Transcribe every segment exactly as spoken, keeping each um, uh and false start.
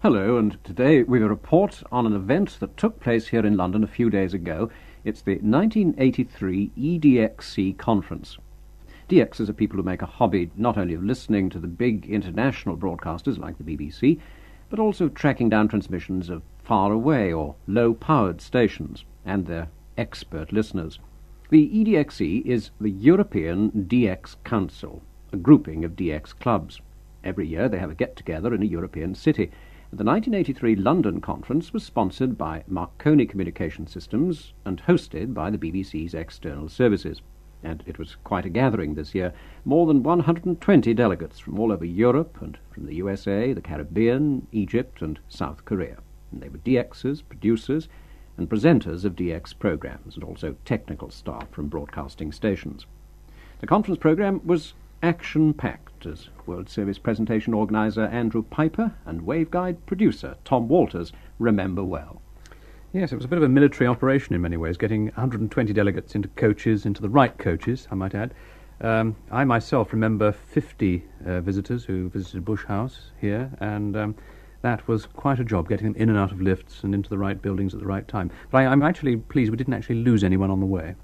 Hello, and today we will report on an event that took place here in London a few days ago. It's the nineteen eighty-three E D X C conference. D Xs are people who make a hobby not only of listening to the big international broadcasters like the B B C, but also tracking down transmissions of far away or low-powered stations and their expert listeners. The E D X C is the European D X Council, a grouping of D X clubs. Every year they have a get-together in a European city. The nineteen eighty-three London conference was sponsored by Marconi Communication Systems and hosted by the B B C's External Services. And it was quite a gathering this year. More than one hundred twenty delegates from all over Europe and from the U S A, the Caribbean, Egypt and South Korea. And they were D Xers, producers and presenters of D X programs, and also technical staff from broadcasting stations. The conference program was action-packed, as World Service presentation organiser Andrew Piper and waveguide producer Tom Walters remember well. Yes, it was a bit of a military operation in many ways, getting one hundred twenty delegates into coaches, into the right coaches, I might add. Um, I myself remember fifty uh, visitors who visited Bush House here, and um, that was quite a job, getting them in and out of lifts and into the right buildings at the right time. But I, I'm actually pleased we didn't actually lose anyone on the way.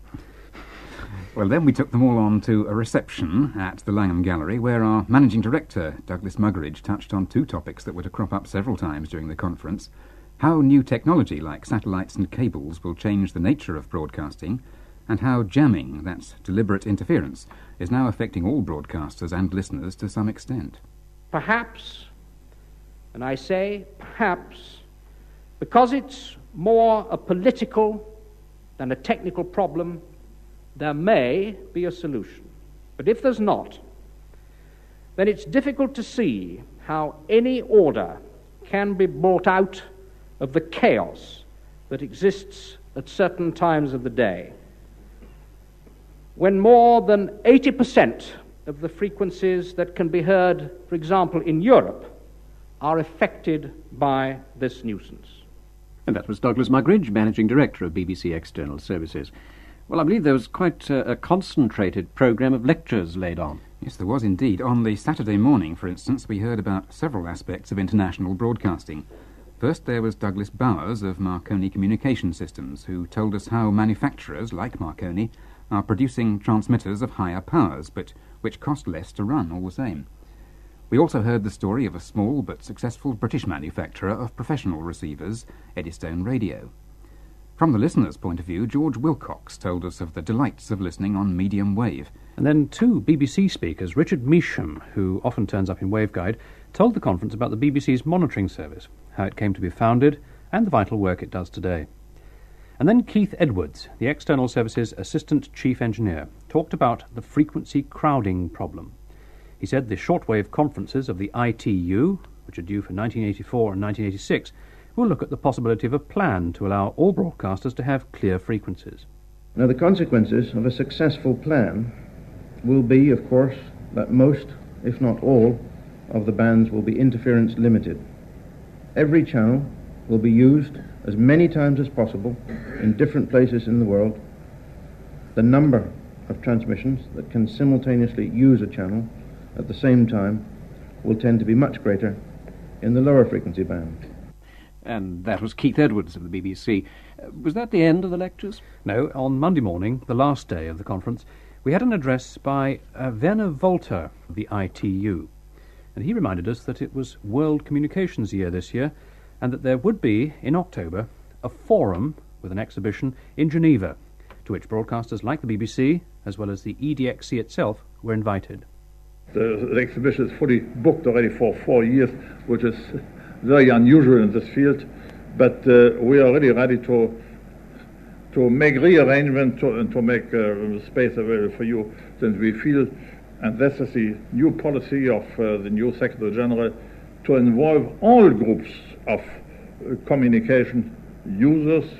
Well, then we took them all on to a reception at the Langham Gallery, where our managing director, Douglas Muggeridge, touched on two topics that were to crop up several times during the conference: how new technology like satellites and cables will change the nature of broadcasting, and how jamming, that's deliberate interference, is now affecting all broadcasters and listeners to some extent. Perhaps, and I say perhaps, because it's more a political than a technical problem, there may be a solution. But if there's not, then it's difficult to see how any order can be brought out of the chaos that exists at certain times of the day, when more than eighty percent of the frequencies that can be heard, for example, in Europe, are affected by this nuisance. And that was Douglas Muggeridge, Managing Director of B B C External Services. Well, I believe there was quite a, a concentrated programme of lectures laid on. Yes, there was indeed. On the Saturday morning, for instance, we heard about several aspects of international broadcasting. First, there was Douglas Bowers of Marconi Communication Systems, who told us how manufacturers, like Marconi, are producing transmitters of higher powers, but which cost less to run all the same. We also heard the story of a small but successful British manufacturer of professional receivers, Eddystone Radio. From the listener's point of view, George Wilcox told us of the delights of listening on medium wave. And then two B B C speakers, Richard Measham, who often turns up in waveguide, told the conference about the B B C's monitoring service, how it came to be founded, and the vital work it does today. And then Keith Edwards, the External Services Assistant Chief Engineer, talked about the frequency crowding problem. He said the shortwave conferences of the I T U, which are due for nineteen eighty-four and nineteen eighty-six, will look at the possibility of a plan to allow all broadcasters to have clear frequencies. Now, the consequences of a successful plan will be, of course, that most, if not all, of the bands will be interference limited. Every channel will be used as many times as possible in different places in the world. The number of transmissions that can simultaneously use a channel at the same time will tend to be much greater in the lower frequency band. And that was Keith Edwards of the B B C. Uh, was that the end of the lectures? No, on Monday morning, the last day of the conference, we had an address by uh, Werner Volter of the I T U. And he reminded us that it was World Communications Year this year, and that there would be, in October, a forum with an exhibition in Geneva, to which broadcasters like the B B C, as well as the E D X C itself, were invited. The, the exhibition is fully booked already for four years, which is very unusual in this field, but uh, we are really ready to to make rearrangement to, and to make uh, space available for you, since we feel, and this is the new policy of uh, the new Secretary General, to involve all groups of uh, communication users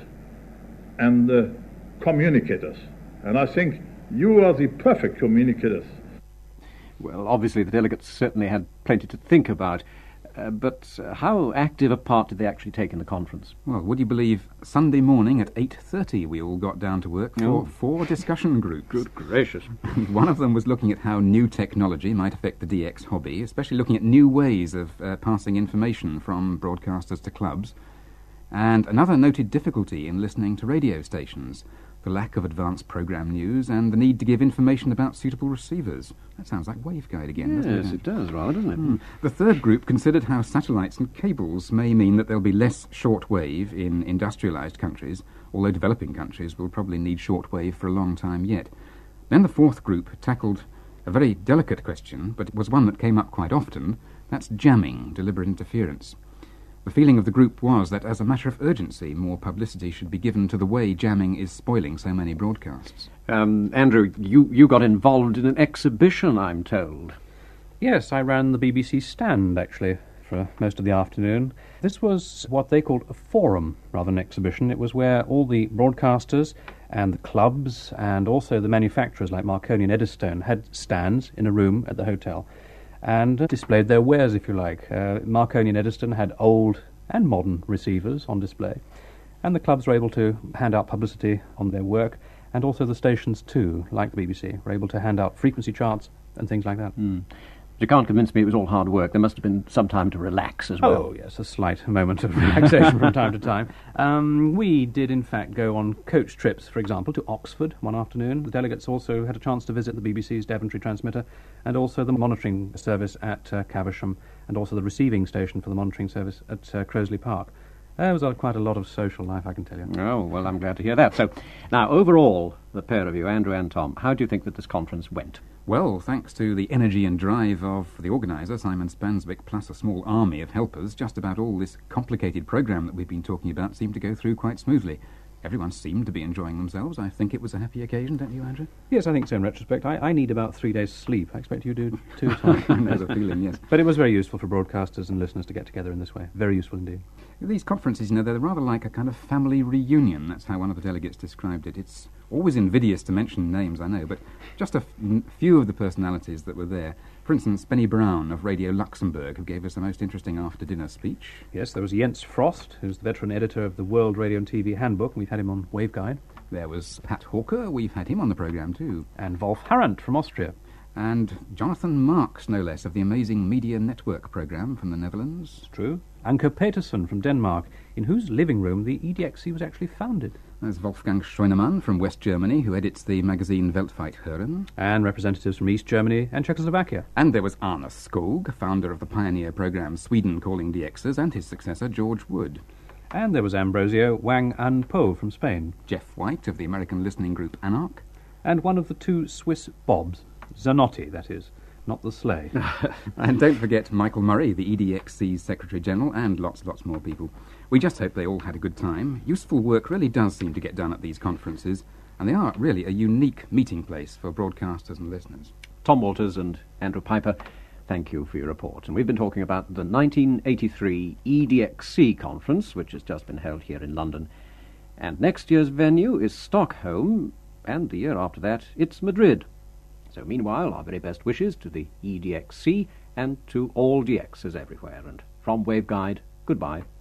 and uh, communicators. And I think you are the perfect communicators. Well, obviously the delegates certainly had plenty to think about. Uh, but uh, how active a part did they actually take in the conference? Well, would you believe Sunday morning at eight thirty we all got down to work for Oh. four discussion groups. Good gracious. One of them was looking at how new technology might affect the D X hobby, especially looking at new ways of uh, passing information from broadcasters to clubs. And another noted difficulty in listening to radio stations, the lack of advanced programme news and the need to give information about suitable receivers. That sounds like waveguide again, doesn't it? Yes, it does, rather, doesn't it? Hmm. The third group considered how satellites and cables may mean that there'll be less shortwave in industrialised countries, although developing countries will probably need shortwave for a long time yet. Then the fourth group tackled a very delicate question, but it was one that came up quite often. That's jamming, deliberate interference. The feeling of the group was that, as a matter of urgency, more publicity should be given to the way jamming is spoiling so many broadcasts. Um, Andrew, you, you got involved in an exhibition, I'm told. Yes, I ran the B B C stand, actually, for most of the afternoon. This was what they called a forum, rather than an exhibition. It was where all the broadcasters and the clubs and also the manufacturers like Marconi and Eddystone had stands in a room at the hotel and uh, displayed their wares, if you like. Uh, Marconi and Eddystone had old and modern receivers on display, and the clubs were able to hand out publicity on their work, and also the stations too, like the B B C, were able to hand out frequency charts and things like that. Mm. You can't convince me it was all hard work. There must have been some time to relax as well. Oh, yes, a slight moment of relaxation from time to time. Um, we did, in fact, go on coach trips, for example, to Oxford one afternoon. The delegates also had a chance to visit the B B C's Daventry transmitter and also the monitoring service at uh, Caversham and also the receiving station for the monitoring service at uh, Crosley Park. There was uh, quite a lot of social life, I can tell you. Oh, well, I'm glad to hear that. So, now, overall, the pair of you, Andrew and Tom, how do you think that this conference went? Well, thanks to the energy and drive of the organiser, Simon Spansvik, plus a small army of helpers, just about all this complicated programme that we've been talking about seemed to go through quite smoothly. Everyone seemed to be enjoying themselves. I think it was a happy occasion, don't you, Andrew? Yes, I think so in retrospect. I, I need about three days' sleep. I expect you do too, Tom. I know the feeling, yes. But it was very useful for broadcasters and listeners to get together in this way. Very useful indeed. These conferences, you know, they're rather like a kind of family reunion. That's how one of the delegates described it. It's always invidious to mention names, I know, but just a f- few of the personalities that were there. For instance, Benny Brown of Radio Luxembourg, who gave us a most interesting after-dinner speech. Yes, there was Jens Frost, who's the veteran editor of the World Radio and T V Handbook, and we've had him on Waveguide. There was Pat Hawker. We've had him on the programme too. And Wolf Harant from Austria. And Jonathan Marks, no less, of the Amazing Media Network programme from the Netherlands. It's true. Anke Petersen from Denmark, in whose living room the E D X C was actually founded. There's Wolfgang Scheunemann from West Germany, who edits the magazine Weltweit Hören. And representatives from East Germany and Czechoslovakia. And there was Arne Skog, founder of the pioneer programme Sweden Calling D Xers, and his successor George Wood. And there was Ambrosio Wang An Po from Spain. Jeff White of the American listening group Anarch. And one of the two Swiss Bobs, Zanotti, that is, not the sleigh. And don't forget Michael Murray, the E D X C's Secretary-General, and lots, lots more people. We just hope they all had a good time. Useful work really does seem to get done at these conferences, and they are really a unique meeting place for broadcasters and listeners. Tom Walters and Andrew Piper, thank you for your report. And we've been talking about the nineteen eighty-three E D X C conference, which has just been held here in London. And next year's venue is Stockholm, and the year after that, it's Madrid. So meanwhile, our very best wishes to the E D X C and to all D Xers everywhere. And from Waveguide, goodbye.